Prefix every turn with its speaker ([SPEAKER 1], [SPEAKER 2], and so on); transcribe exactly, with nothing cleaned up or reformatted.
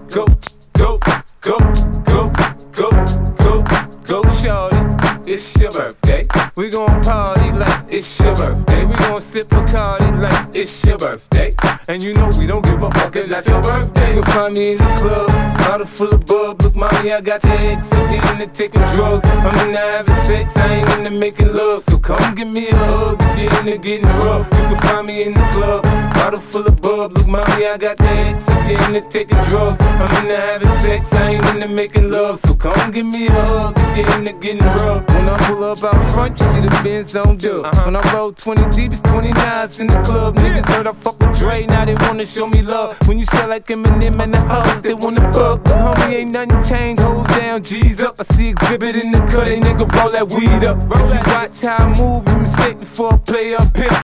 [SPEAKER 1] go, go, go, go, go, go, go, shorty. It's your birthday. We gon' party like it's your birthday. We gon' sip Bacardi like it's your birthday. And you know we don't give a fuck, it's not your birthday. You'll find me in the club, bottle full of bub. Look, mommy, I got the X, I'm getting into taking drugs. I'm into having sex, I ain't into making love. So come give me a hug, get into getting rough. You can find me in the club, bottle full of bub. Look, mommy, I got the X, I'm getting into taking drugs. I'm into having sex, I ain't into making love. So come give me a hug, get into getting rough. When I pull up out front, you see the Benz on dub. Uh-huh. When I roll twenty deep, it's twenty-nines in the club. Niggas heard I fuck with Dre, now they wanna show me love. When you sell like Eminem and the hoes, they wanna fuck. But homie, ain't nothing changed, hold down, G's up. I see exhibit in the cut, they nigga roll that weed up. Roll that, watch how I move, you mistake before I play up here.